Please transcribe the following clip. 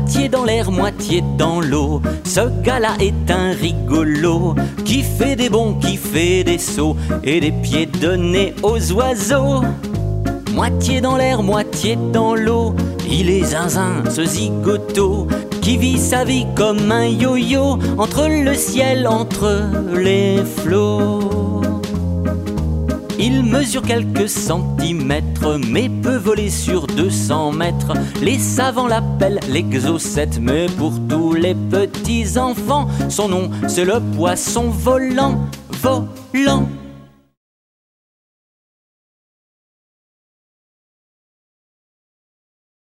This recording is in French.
Moitié dans l'air, moitié dans l'eau, ce gars-là est un rigolo, qui fait des bonds, qui fait des sauts, et des pieds de nez aux oiseaux. Moitié dans l'air, moitié dans l'eau, il est zinzin, ce zigoto, qui vit sa vie comme un yo-yo, entre le ciel, entre les flots. Il mesure quelques centimètres, mais peut voler sur 200 mètres. Les savants l'appellent l'exocète, mais pour tous les petits enfants, son nom c'est le poisson volant, volant.